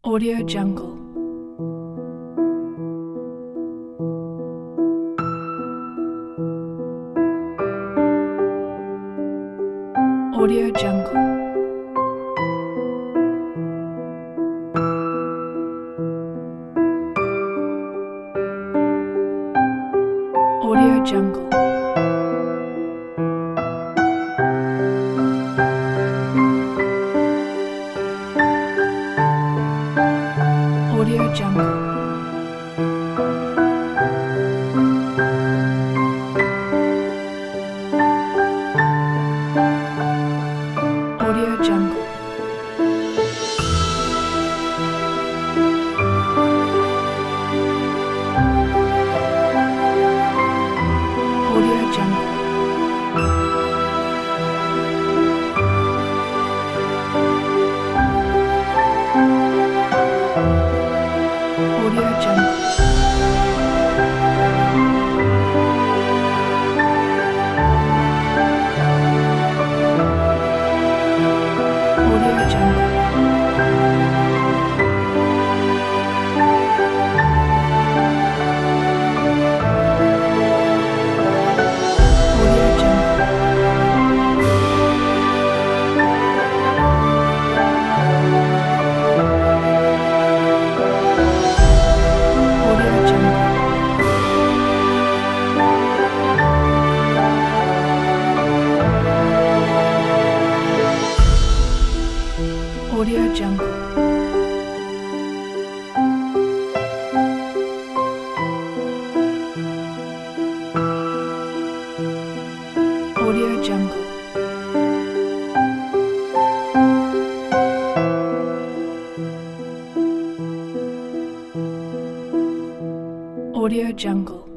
Audio Jungle. Audio Jungle. Audio Jungle. Audio Jungle. Audio Jungle. Audio Jungle. Audio Jungle. Audio Jungle. Audio Jungle. Audio Jungle. Audio Jungle.